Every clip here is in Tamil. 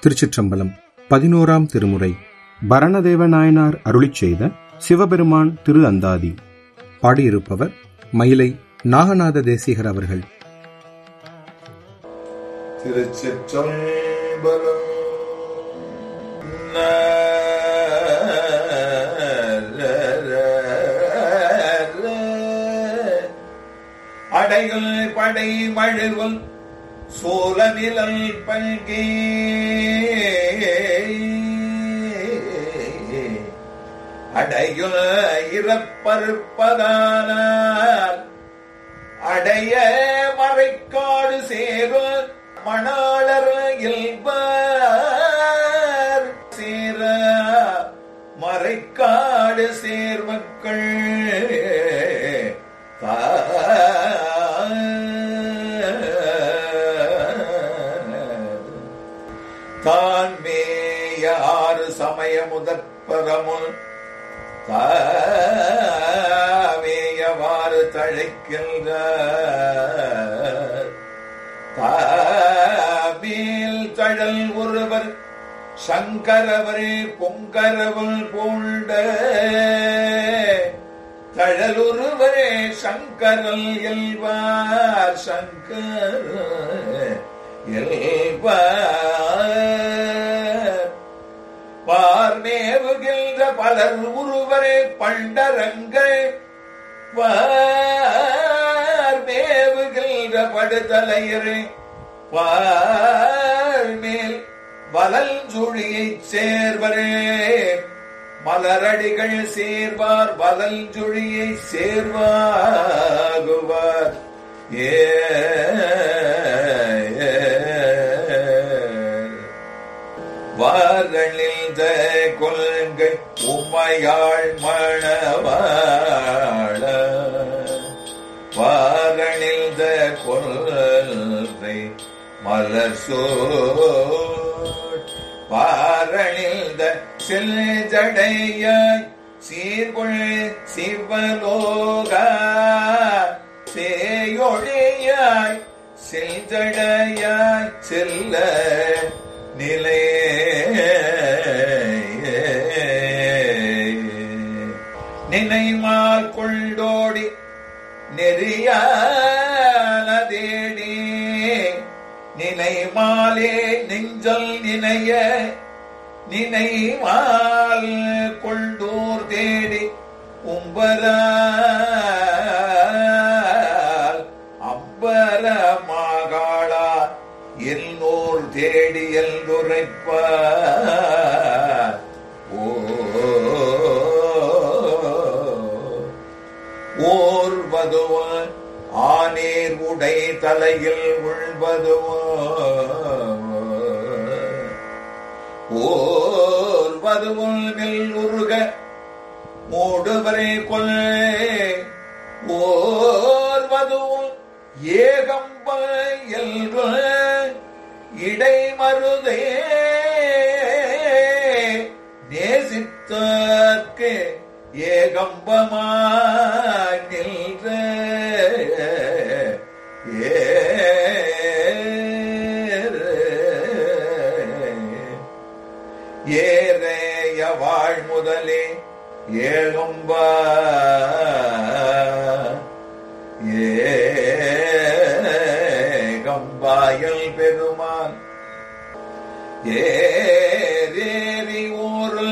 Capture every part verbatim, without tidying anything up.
திருச்சிற்றம்பலம். பதினோராம் திருமுறை பரணதேவ நாயனார் அருளிச் செய்த சிவபெருமான் திரு அந்தாதி. பாடியிருப்பவர் மயிலை நாகநாத தேசிகர் அவர்கள். திருச்சிற்றம்பலம். அடைகள் படை மழுவல் சோழநிழல் பல்கே அடையுள் இறப்பறுப்பதானால் அடைய மறைக்காடு சேரும் மணாளர் இல்பார் சேர மறைக்காடு சேர்மக்கள் தான் மேய ஆறு சமய முதற்பரமுன் தாவேயவாறு தழைக்கின்ற தாமேல் தழல் ஒருவர் சங்கரவரே பொங்கரவல் போண்ட தழலுருவரே சங்கரல் எல்வார் சங்கர எல்வார் பார்மேவுகின்ற பலர் உருவரே பண்டரங்கள் பார்மேவுகின்ற படுதலையரே பார்மேல் வலஞ்சுழியைச் சேர்வரே மலரடிகள் சேர்வார் வலஞ்சுழியை சேர்வாகுவார் ஏ வாரணில் கொள்கை உமையாள் மணவாழ வாரணில் கொள்கை மலசோ வாரணில் செல்ஜடையாய் சீர்கொள் சிவலோகா சேயொழியாய் செல்ஜடையாய் செல்ல நிலை நினைமால் கொண்டோடி நெறியானதேடி நினைமாலே நெஞ்சல் நினைய நினைமால் கொண்டோர் தேடி உம்பரால் அம்பரமாகாளா எல்லோர் தேடி எல்லுரைப்பார் ஓர்வதுவன் ஆனேர் உடை தலையில் உள்வதுவன் ஓர்வதுவன் மெல் உருக மூடுவரே கொல்லே ஓர்வதுவன் ஏகம்ப எல்கு இடைமருதே நேசித்தார்க்கு ஏகம்பமாய் நின்ற ஏறைய வாழ் முதலே ஏகம்பா ஏகம்பாயல் பெருமான் ஏரேரி ஊர்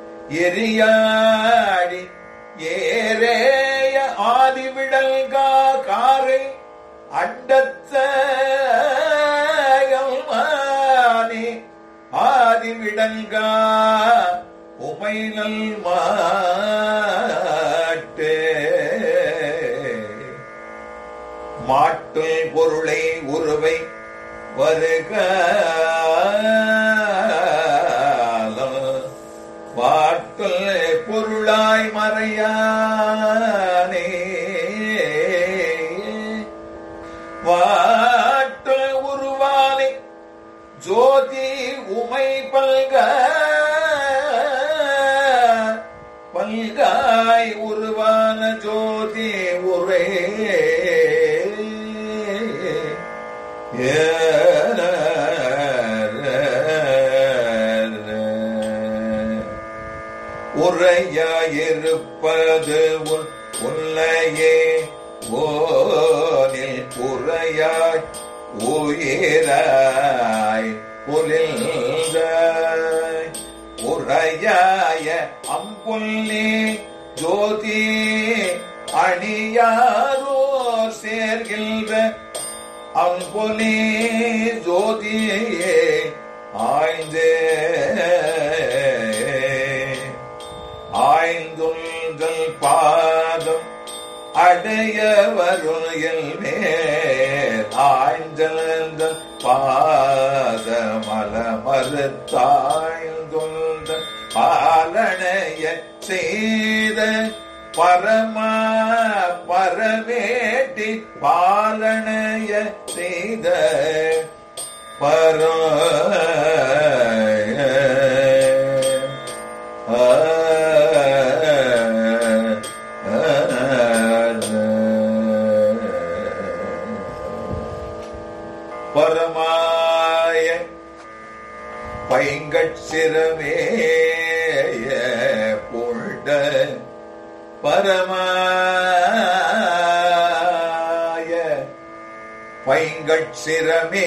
எரியாடி ஏரேய ஆதிவிடல்கா காரை அண்டத்தே ஆதிவிடல்கா உமைநல் மாட்டே மாட்டுள் பொருளை உருவை வருக வாட்டுள் பொருளாய் மறையானே வாட்டுள் உருவானே ஜோதி உமை பல்க பல்காய் உருவான ஜோதி உரை ஏ உரையாயிருப்பது உன் உள்ளையே ஓனில் உரையாய் உயிராய் புலில்தாய் உரையாய அம்புள்ளி ஜோதி அணியாரோ சேர்கின்ற அம்புலி ஜோதியே ஆய்ந்தே ஆய்ந்துங்கள் பாதம் அடைய வருள் மேல் ஆய்ந்த பாதமல மறுத்தாய்ந்துள்ள பாலனைய செய்த பரமா பரமேட்டி பாலனைய செய்த பர பரமாய பைங்கட்சிரமேய புண்ட பரமாய பைங்கட்சிரமே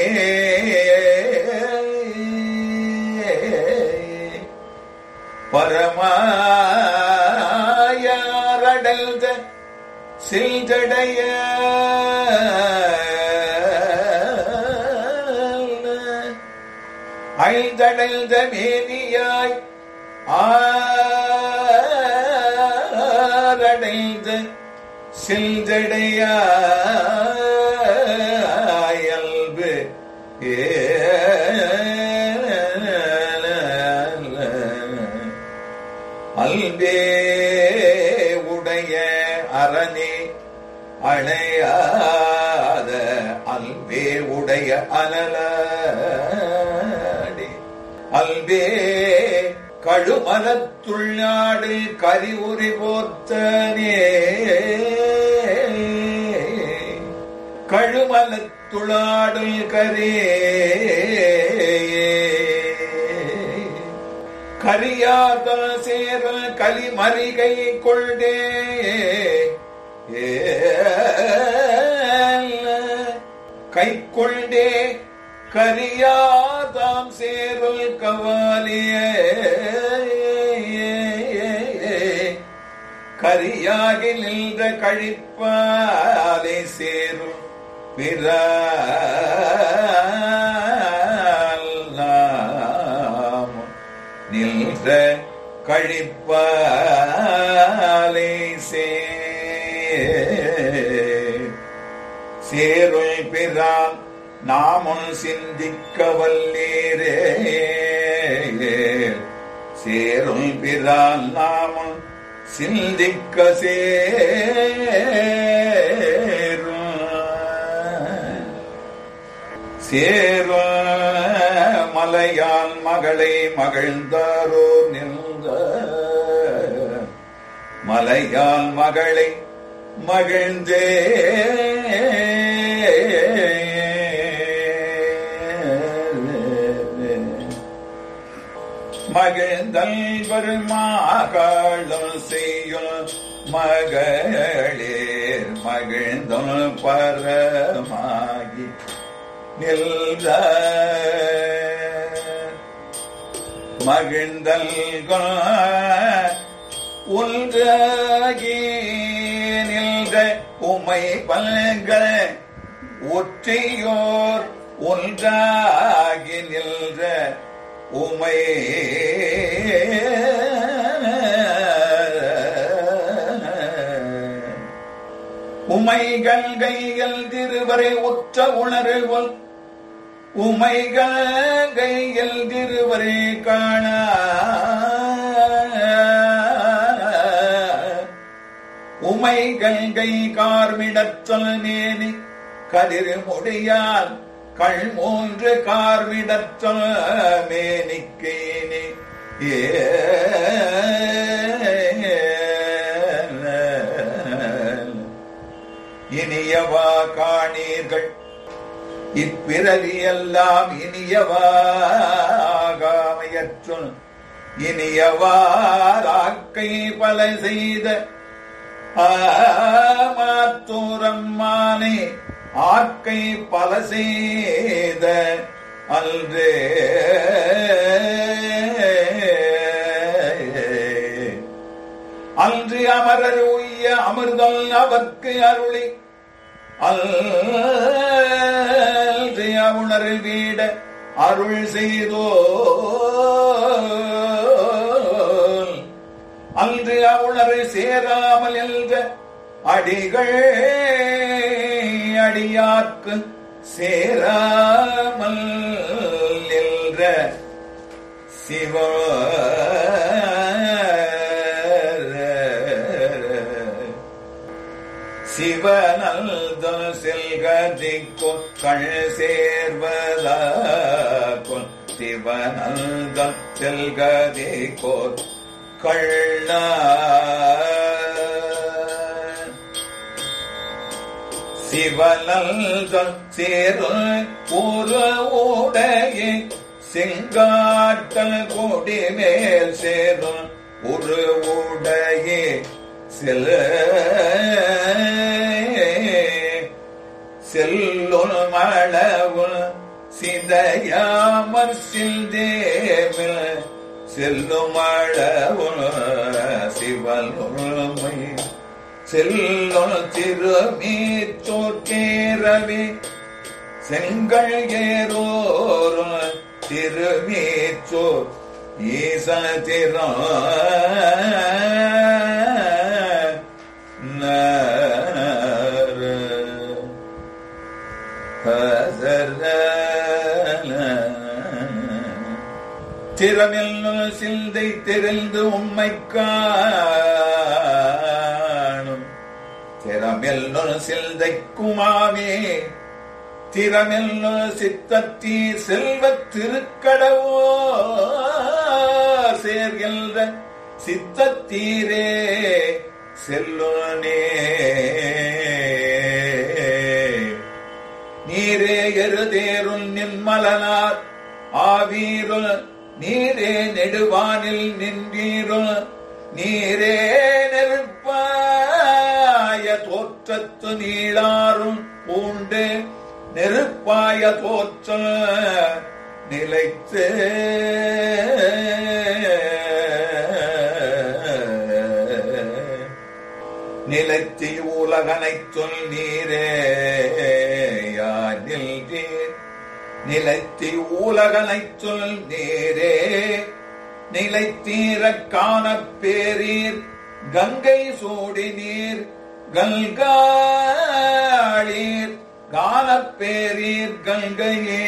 பரமாயரடல்த சில்ஜடைய ஐந்தடல்த மேனியாய் ஆரடைந்த சில்ஜடையல்பு அல்பே உடைய அரணே அணையாத அல்பே உடைய அனலாடி அல்பே கழுமலத்துள்ளாடு கரிவுரி போர்த்தனே கழுமலத்துளாடு கரே கரியாத சேரல் கலிமறிகை கொள்டே கை கொண்டே கரியாதாம் சேரல் கவாலிய கரியாகி நின்ற கழிப்பாலை சேரும் பிற நின்ற கழிப்பாலை சே சேருள் பிரான் நாமும் சிந்திக்க வல்லீரே சேருள் பிரான் நாமும் சிந்திக்க சேரும் சேரும் மலையால் மகளை மகிழ்ந்தாரோ நின்ற மலையால் மகளை மகிழ்ந்தே மகிழ்ந்தல் பெருமாகாளும் செய்யும் மகளேர் மகிழ்ந்தும் பரமாகி நின்ற மகிழ்ந்தல் ஒன்றாகி நின்ற உமை பல்கள் ஒற்றையோர் ஒன்றாகி நின்ற உமை உமைகள் கைகள் திருவரை உற்ற உணர்வுள் உமைகள் கையில் திருவரை காண உமைகள் கை கார்மிடச்சொல் நேனி கதிர் முடியால் கள் மூன்று கார்மிடச்சொல் மேனிக்கேனி ஏ இனியவா காணீர்கள் இப்பிறவி எல்லாம் இனியவாகாமையற்றுள் இனியவாராக்கை பல செய்த ஆமாத்தூரம்மானே ஆக்கை பல செய்த அல்றே அன்று அமரர் உய்ய அமிர்தல் அவர்க்கு அருளி அல்று அவுணர் வீட அருள் செய்தோ அன்று அவுணர் சேராமல் என்ற அடிகள் அடியார்க்கு சேராமல் என்ற சிவ சிவனல்தல் செல்கதிக்கோ கண் சேர்வதாக்கோ சிவனல்தல் செல்கதிக்கோ கள்ள சிவனல்தல் சேரும் ஒரு உடைய செங்காட்டல் கொடி மேல் சேரும் ஒரு உடைய செல்ல செல்லுள் மளவுள் சிதையாமற் சில்தேமில் செல்லும் மளவுள் சிவலுள்மை செல்லுள் திருமீச்சோர்கேரவே செங்கல் ஏரோரும் திருமீச்சோர் ஈச திரோ திறமில் சிந்தை தெரிந்து உம்மை காணும் திறமில் சிந்தை குமாவே திறமில் சித்தத்தீ செல்வ திருக்கடவோ சேர்கின்ற சித்தத்தீரே செல்லுனே நீரே எருதேருள் நின்மலனார் ஆவீருள் நீரே நெடுவானில் நின்றீருள் நீரே நெருப்பாய தோற்றத்து நீளாரும் பூண்டு நெருப்பாய தோற்ற நிலைத்து நிலைத்தி உலகனை சொல் நீரே நில்கீர் நிலைத்தி உலகனை சொல் நீரே நிலைத்தீர காணப் பேரீர் கங்கை சூடி நீர் கல்காளீர் காணப் பேரீர் கங்கையே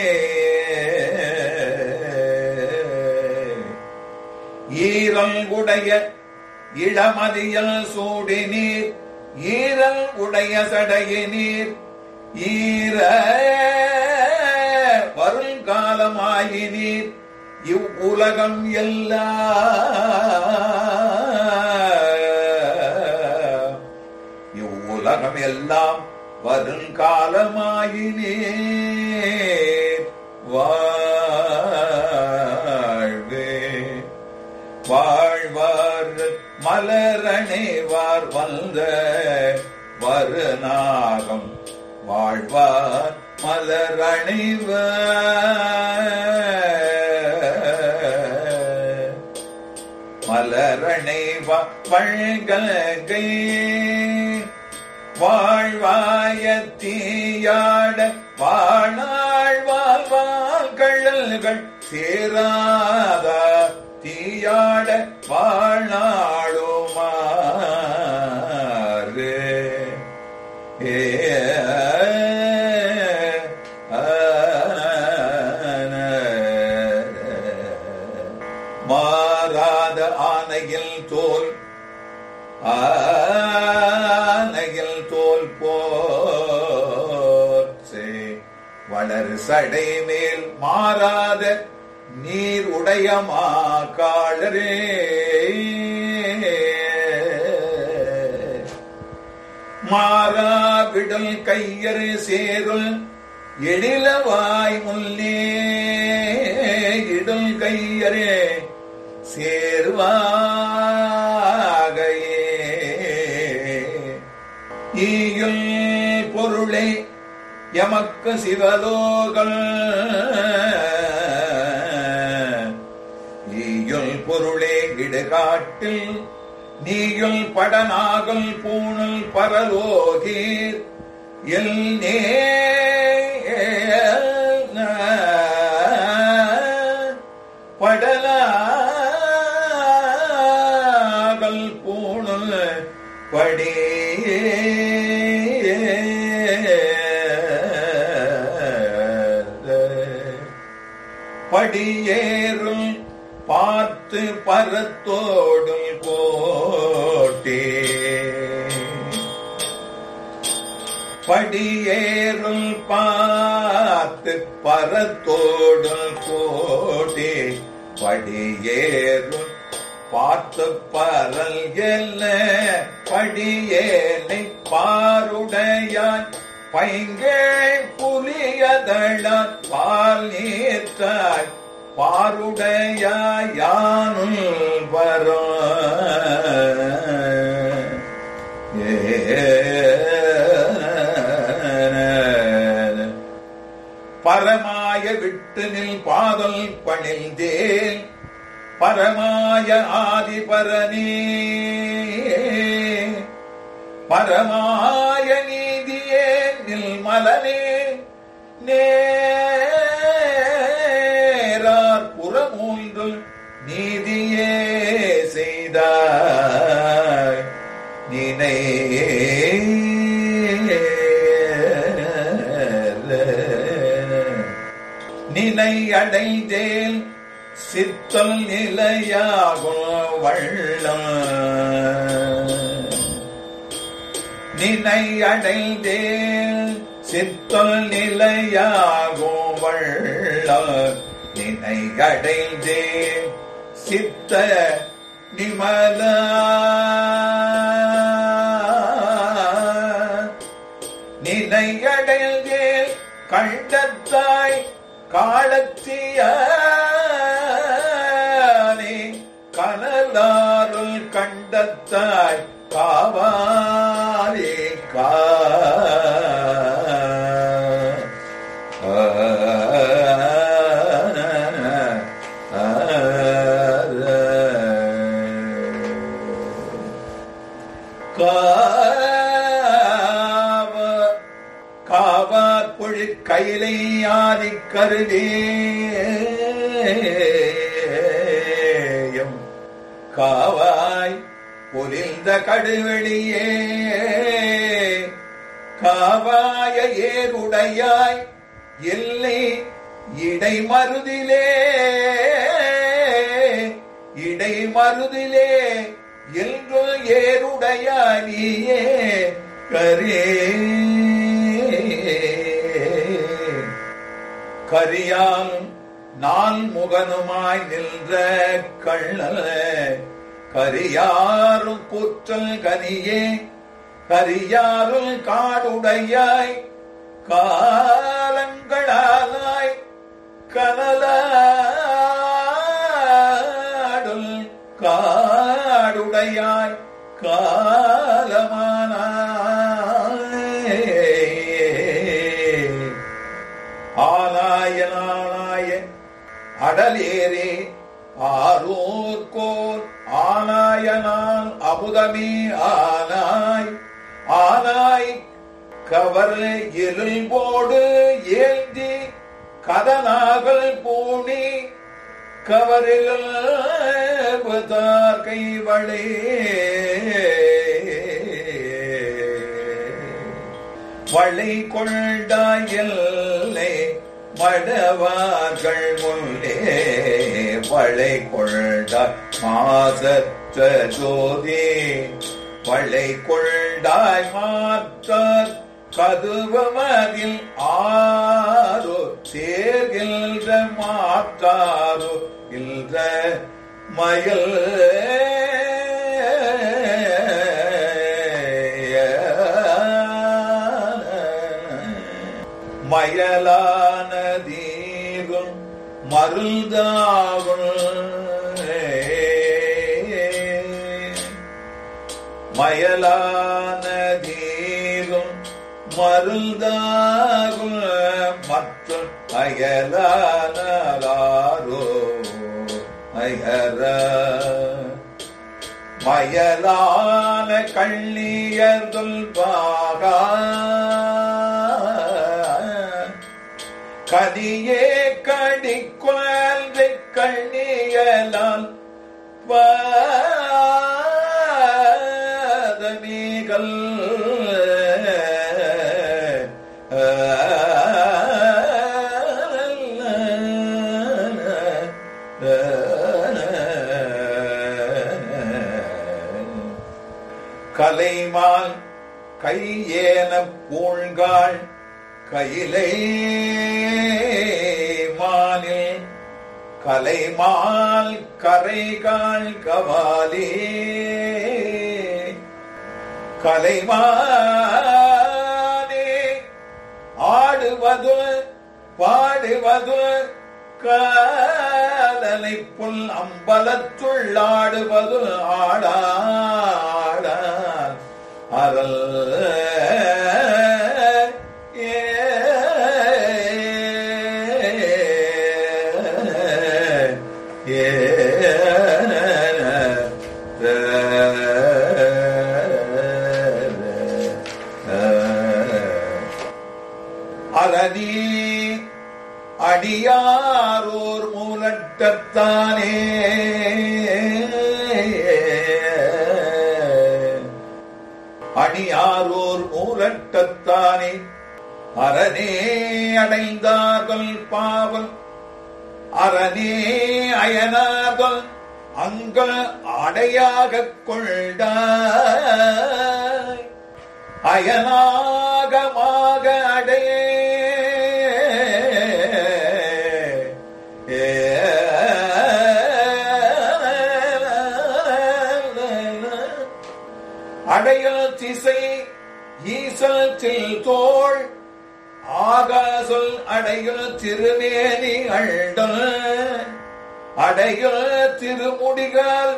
ஈரல் உடைய இளமதியல் சூடி நீர் ஈரல் உடைய சடைய நீர் ஈர வருங்காலமாயி நீர் இவ்வுலகம் எல்லாம் இவ்வுலகம் எல்லாம் வருங்காலமாயி நீர் வாழ்வே வாழ்வார் மலரணைவார் வந்த வருநாகம் வாழ்வார் மலரணைவார் மலரணைவா வழ்கை வாழ்வாய தீயாட வாழாள் வாழ்வாள் கழல்கள் சேராதா தீயாட வாழாளுமாறு ஏ மாறாத ஆனையில் தோல் ஆனையில் தோல் போற்றே வளர் சடை மேல் மாறாத நீர் உடைய மாகாளரே மாறா விடல் கையறு சேருள் எழிலவாய் முன்னே இடல் கையரே சேர்வாகையே. ஈயுள் பொருளே எமக்கு சிவலோகம், ஈயுள் பொருளே இடுகாட்டில் நீயுள் படனாகல் பூணல் பரலோகீர் எல் நே படலாகல் பூணல் படியே படியேறும் பார்த்து பரத்தோடும் கோட்டே. படியேறும் பார்த்து பரத்தோடும் கோட்டே. படியேறும் பார்த்து பரல் எல்ல படியேனை பாருடையான் பைங்கே புலியதழான் பால் நீர்த்தாய் பாருடையானும் வரும். பரமாய விட்டு நில் பாதல் பணிந்தேன் பரமாய ஆதிபரனே. பரமாய நீதியே நில் மலனே நேரார் புறமூன்று நீதியே செய்தாய் நினை. நினை அடைந்தேன் சித்தல் நிலையாகும் வள்ளம். நினை அடைந்தேன் சித்தல் நிலையாகும் வள்ளம். நினை அடைந்தேன் சித்த நிமல. நினை அடைந்தேன் கண்டத்தாய் காலத்தியானே கனலாருள் கண்டத்தாய் காவாரே கா. காவார் பொழி கைலை ஆதி கருவேயம் காவாய் பொலிந்த கடுவெளியே. காவாய ஏருடையாய் எல்லை இடை மருதிலே. இடை மருதிலே என்று ஏருடையாய் நீயே கரே. கரியால் நான் முகனுமாய் நின்ற கள்ளல கரியாரும் கூற்றல் கனியே. கரியாருள் காடுடையாய் காலங்களாலாய் கனலாடுள் காடுடையாய் காலமானாய். ஆனாயனாய அடலேரே ஆரூர்கோர் ஆனாயனால் அமுதமே ஆனாய். ஆனாய் கவர் எலும்போடு ஏந்தி கதனாகல் பூணி கவரில் கைவளே. வளை கொண்டாயல்லே மடவார்கள் முன்னே. வளை கொண்டாய் மாசற்ற ஜோதி. வளை கொண்டாய் மாற்றார் கதுவமதில் ஆரோ சேர்கின்ற மாற்றாரோ இல்ற மயல். மயலானதீரும் மருந்தாகும் மயலான தீரும் மருந்தாகும் மற்ற அயலானோ அயர மயலான கண்ணியதுல் பாகா கதியே கடிக்குழந்தை கண்ணியலால் பாதமீகள் கலைமால் கையேன பூழ்காள் கையிலை மானில் கலைமால் கரைகாள் கவாலே கலைமானே ஆடுவது பாடுவது காலனை புல் அம்பலத்துள்ளாடுவது ஆடாட அறல் அரணி அடியாரோர் மூலட்டத்தானே அடியாரோர் மூலட்டத்தானே அரணே அடைந்தார்கள் பாவல் அரணே அயனார்கள் அங்க அடையாக கொண்ட அயனாகமாக அடைய அடையல் திசை ஈசல் தில் தோள் ஆகாசல் அடையல் திருமேனி அண்டல் அடையல் திருமுடிகள்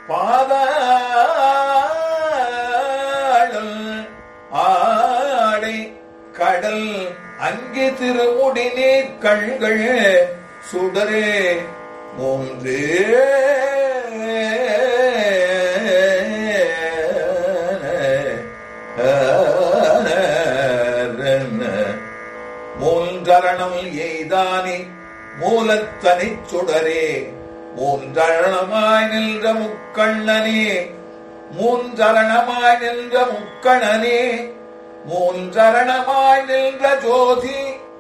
பாதாளல் ஆடை கடல் அங்கி திருமுடி நீர் கண்கள் சுடரே மூன்று மூன்றரணம் எய்தானே மூலத்தனிச் சுடரே மூன்றரணமாய் நின்ற முக்கண்ணனே மூன்றரணமாய் நின்ற முக்கணனே மூன்றரணமாய் நின்ற ஜோதி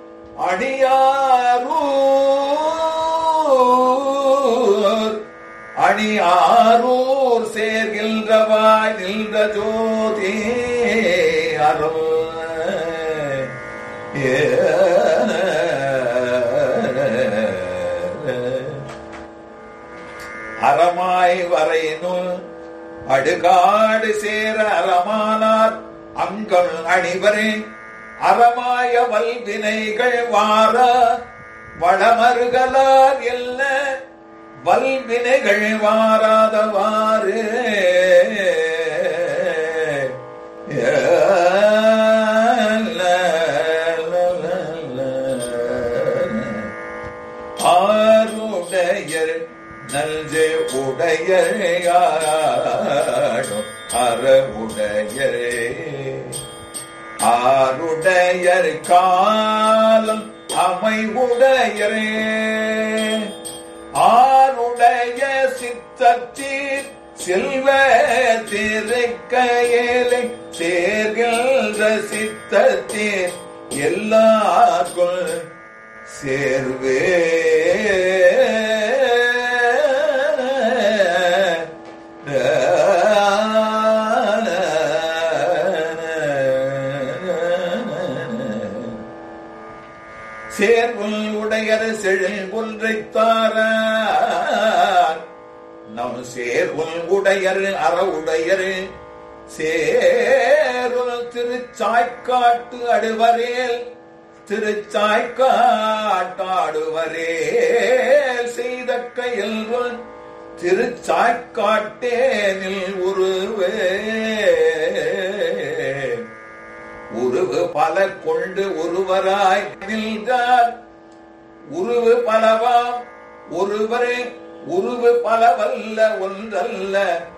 அணியாரூர் அணியாரூர் சேர்கின்றவாய் நின்ற ஜோதி அருள் அறமாய் வரையினுள் அடுகாடு சேர அறமானார் அங்கள் அணிவரேன் அறமாய வல்வினைகள் வார வளமருகலார் எல்ல வல்வினைகள் வாராதவாறு ஆருடையர் நல்ஜே உடையாடும் அறவுடையரே ஆருடையர் காலம் அமைவுடையரே ஆருடைய சித்தத்தீர் செல்வ திருக்கையலை சேர்கின்ற சித்தத்தீர் எல்லாருக்கும் சேர்வே சேர்வுள் உடையர் செழில் ஒன்றைத்தார நம் சேர்வுள் உடையர் அற உடையர் சேருள் திருச்சாய்க்காட்டு அடுவரேல் திருச்சாய்க்காட்டாடுவரேல் செய்த கையில் திருச்சாய்க்காட்டேனில் உருவே உருவு பல கொண்டு ஒருவராய் நின்றார். உருவு பலவாம் ஒருவரே உருவு பலவல்ல ஒன்றல்ல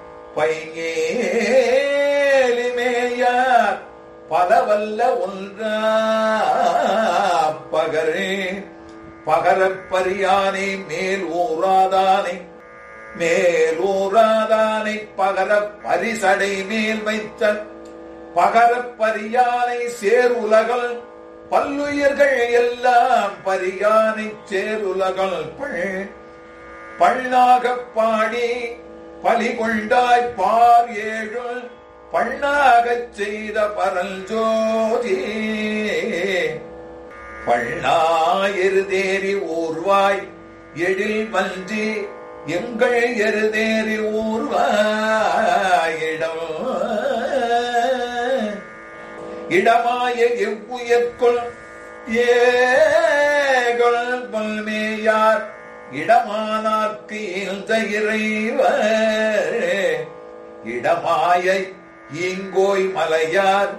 பையேலிமேயார் பலவல்ல ஒன்றா பகரே பகரப்பரியானை மேல் ஊராதானை மேலூராதானை பகர பரிசடை மேல் வைத்த பகரப்பரியானை சேருலகள் பல்லுயிர்கள் எல்லாம் பரியானை சேருலகள் பள்ளாகப் பாடி பலி கொண்டாய் பார் ஏழு பள்ளாகச் செய்த பரஞ்சோதி பள்ளாயிருதேறி ஊர்வாய் எழில் வஞ்சி எங்கள் எருதேறி ஊர்வாயிடம் இடமாய எவ்வுயர்க்குள் ஏகொள் பல்மேயார் இடமானார்க்கு இந்த இறைவர் இடமாய ஈங்கோய் மலையார்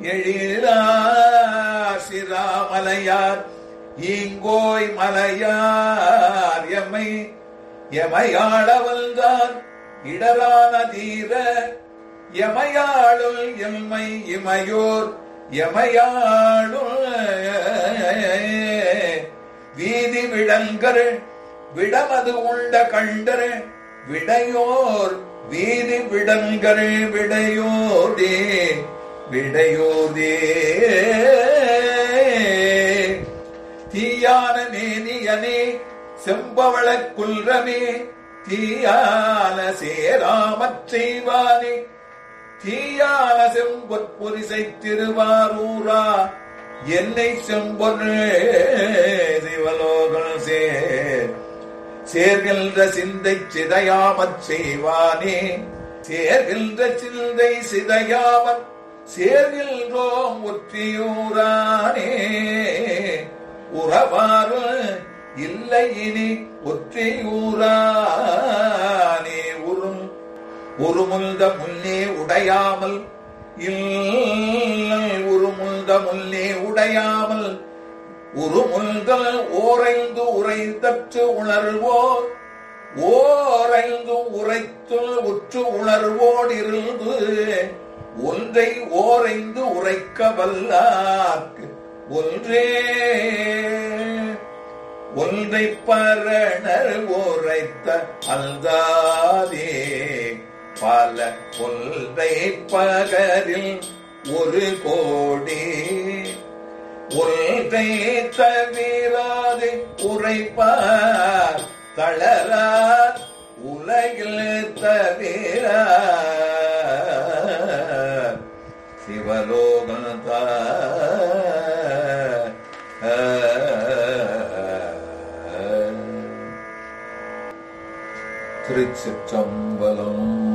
எழிலாசிராமலையார் ஈங்கோய் மலையார் எமை எமையாளவல்தான் இடரான தீர எமையாளுள் எம்மை இமையோர் எமையாளுள் வீதி விடங்கர் விடமது உண்ட கண்டர் விடையோர் வீதி விடங்கர் விடையோதே விடையோதே தீயான மேனியனே செம்பவள குல்ரமே தீயான சேராமற் செய்வானே தீயான செம்பொற்புரிசை திருவாரூரா என்னை செம்பொரு சிவலோகன் சேர் சேர்கின்ற சிந்தை சிதையாமற் செய்வானே சேர்கின்ற சிந்தை சிதையாமற் சேர்கின்றோம் ஒற்றியூரானே உறவாறு இல்லை இனி ஒற்றியூரானே உறும் உருமுல்த முன்னே உடையாமல் உருமுல்த முன்னே உடையாமல் உருமுல்தல் ஓரைந்து உரைத்தற்று உணர்வோர் ஓரைந்து உரைத்து உற்று உணர்வோடிருந்து ஒன்றை ஓரைந்து உரைக்க வல்லார்க்கு ஒன்றே ஒன்றை பரணர் உரைத்த அல்தாதே பல ஒன்றை பகரில் ஒரு கோடி ஒன்றை தவிராது உரைப்பார் தளரார் உலகில் தவிர சிவலோகந்தா திருச்சிற்றம்பலம்.